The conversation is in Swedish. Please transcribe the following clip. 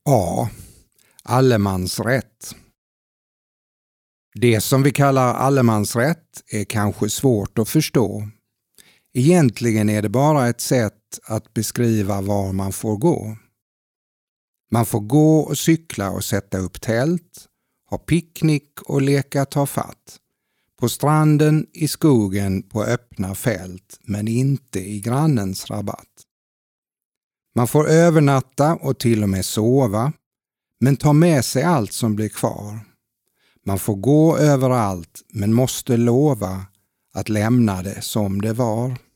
A. Allemansrätt. Det som vi kallar allemansrätt är kanske svårt att förstå. Egentligen är det bara ett sätt att beskriva var man får gå. Man får gå och cykla och sätta upp tält, ha picknick och leka ta fatt. På stranden, i skogen, på öppna fält, men inte i grannens rabatt. Man får övernatta och till och med sova, men ta med sig allt som blir kvar. Man får gå överallt, men måste lova att lämna det som det var.